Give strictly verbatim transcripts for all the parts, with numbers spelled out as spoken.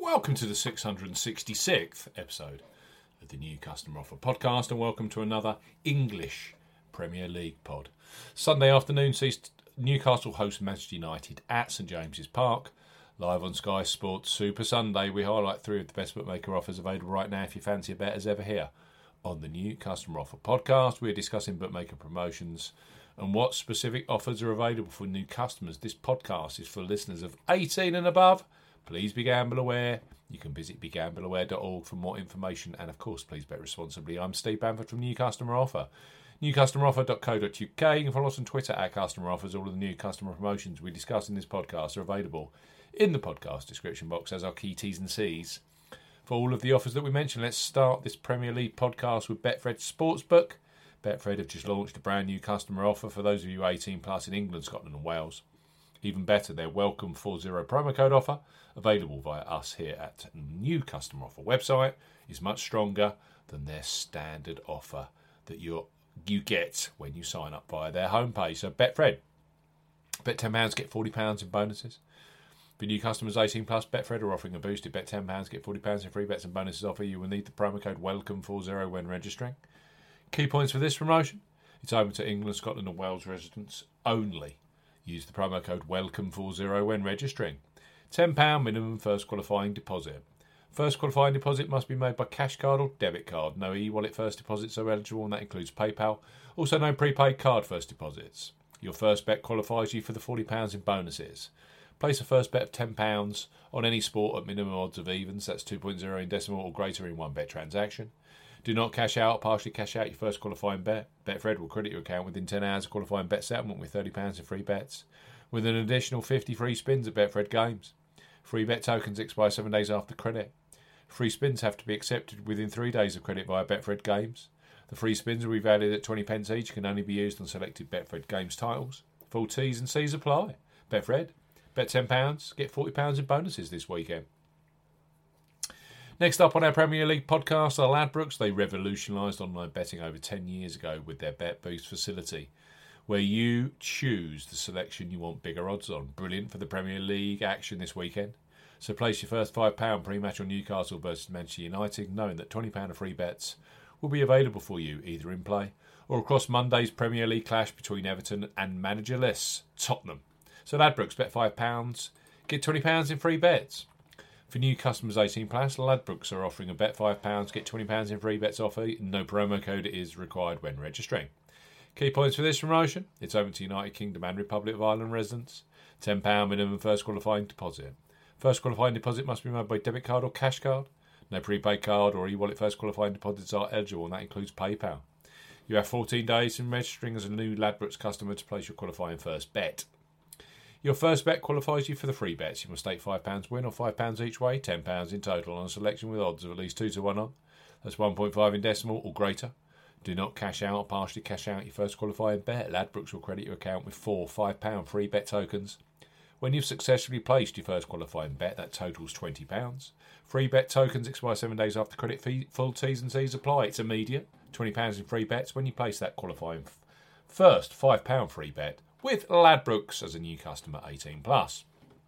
Welcome to the six hundred sixty-sixth episode of the New Customer Offer podcast, and welcome to another English Premier League pod. Sunday afternoon sees Newcastle host Manchester United at St James's Park. Live on Sky Sports Super Sunday, we highlight three of the best bookmaker offers available right now if you fancy a bet as ever here. On the New Customer Offer podcast, we're discussing bookmaker promotions and what specific offers are available for new customers. This podcast is for listeners of eighteen and above. Please be gamble aware. You can visit be gamble aware dot org for more information. And of course, please bet responsibly. I'm Steve Bamford from New Customer Offer. new customer offer dot co dot uk. You can follow us on Twitter at Customer Offers. All of the new customer promotions we discuss in this podcast are available in the podcast description box as our key T's and C's. For all of the offers that we mentioned, let's start this Premier League podcast with Betfred Sportsbook. Betfred have just launched a brand new customer offer for those of you eighteen plus in England, Scotland and Wales. Even better, their Welcome forty promo code offer, available via us here at New Customer Offer website, is much stronger than their standard offer that you you get when you sign up via their homepage. So Betfred, bet ten pounds, get forty pounds in bonuses. For new customers eighteen plus, Betfred are offering a boosted bet ten pounds, get forty pounds in free bets and bonuses offer. You will need the promo code welcome forty when registering. Key points for this promotion: it's open to England, Scotland and Wales residents only. Use the promo code welcome forty when registering. ten pounds minimum first qualifying deposit. First qualifying deposit must be made by cash card or debit card. No e-wallet first deposits are eligible, and that includes PayPal. Also no prepaid card first deposits. Your first bet qualifies you for the forty pounds in bonuses. Place a first bet of ten pounds on any sport at minimum odds of evens, that's two point oh in decimal or greater in one bet transaction. Do not cash out or partially cash out your first qualifying bet. Betfred will credit your account within ten hours of qualifying bet settlement with thirty pounds in free bets, with an additional fifty free spins at Betfred games. Free bet tokens expire seven days after credit. Free spins have to be accepted within three days of credit via Betfred games. The free spins will be valued at twenty pence each, can only be used on selected Betfred games titles. Full T's and C's apply. Betfred, bet ten pounds, get forty pounds in bonuses this weekend. Next up on our Premier League podcast are Ladbrokes. They revolutionised online betting over ten years ago with their Bet Boost facility, where you choose the selection you want bigger odds on. Brilliant for the Premier League action this weekend. So place your first five pounds pre-match on Newcastle versus Manchester United, knowing that twenty pounds of free bets will be available for you either in play or across Monday's Premier League clash between Everton and managerless Tottenham. So Ladbrokes, bet five pounds, get twenty pounds in free bets. For new customers eighteen plus, Ladbrokes are offering a bet five pounds, get twenty pounds in free bets offer. No promo code is required when registering. Key points for this promotion: it's open to United Kingdom and Republic of Ireland residents. ten pounds minimum first qualifying deposit. First qualifying deposit must be made by debit card or cash card. No prepaid card or e-wallet first qualifying deposits are eligible, and that includes PayPal. You have fourteen days in registering as a new Ladbrokes customer to place your qualifying first bet. Your first bet qualifies you for the free bets. You must stake five pounds win or five pounds each way, ten pounds in total on a selection with odds of at least two to one on. That's one point five in decimal or greater. Do not cash out or partially cash out your first qualifying bet. Ladbrokes will credit your account with four five pounds free bet tokens. When you've successfully placed your first qualifying bet, that totals twenty pounds. Free bet tokens expire seven days after credit fee. Full T's and C's apply. It's immediate. twenty pounds in free bets when you place that qualifying f- first five pounds free bet with Ladbrokes as a new customer eighteen plus.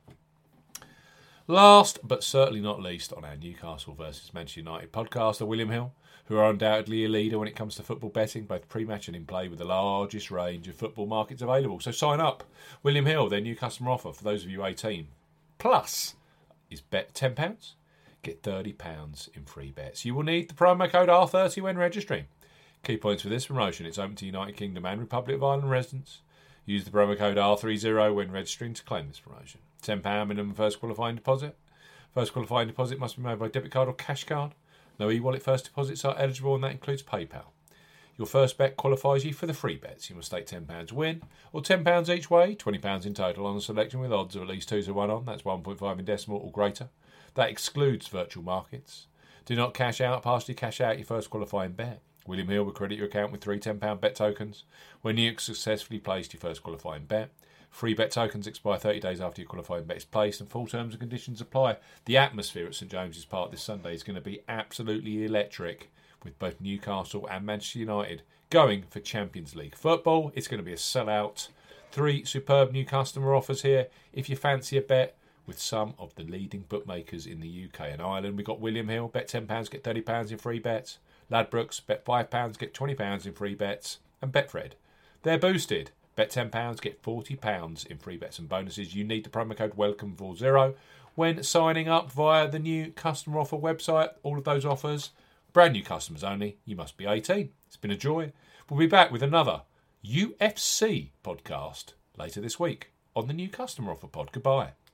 Last but certainly not least on our Newcastle versus Manchester United podcast are William Hill, who are undoubtedly a leader when it comes to football betting, both pre-match and in play, with the largest range of football markets available. So sign up. William Hill, their new customer offer for those of you eighteen plus is bet ten pounds, get thirty pounds in free bets. You will need the promo code R thirty when registering. Key points for this promotion: it's open to United Kingdom and Republic of Ireland residents. Use the promo code R thirty when registering to claim this promotion. ten pounds minimum first qualifying deposit. First qualifying deposit must be made by debit card or cash card. No e-wallet first deposits are eligible, and that includes PayPal. Your first bet qualifies you for the free bets. You must stake ten pounds win or ten pounds each way, twenty pounds in total on a selection with odds of at least two to one on. That's one point five in decimal or greater. That excludes virtual markets. Do not cash out, partially cash out your first qualifying bet. William Hill will credit your account with three ten pounds bet tokens when you successfully placed your first qualifying bet. Free bet tokens expire thirty days after your qualifying bet is placed, and full terms and conditions apply. The atmosphere at St James's Park this Sunday is going to be absolutely electric, with both Newcastle and Manchester United going for Champions League football. It's going to be a sellout. Three superb new customer offers here. If you fancy a bet with some of the leading bookmakers in the U K and Ireland. We've got William Hill, bet ten pounds, get thirty pounds in free bets. Ladbrokes, bet five pounds, get twenty pounds in free bets. And Betfred, they're boosted. Bet ten pounds, get forty pounds in free bets and bonuses. You need the promo code welcome forty when signing up via the new customer offer website. All of those offers, brand new customers only. You must be eighteen. It's been a joy. We'll be back with another U F C podcast later this week on the new customer offer pod. Goodbye.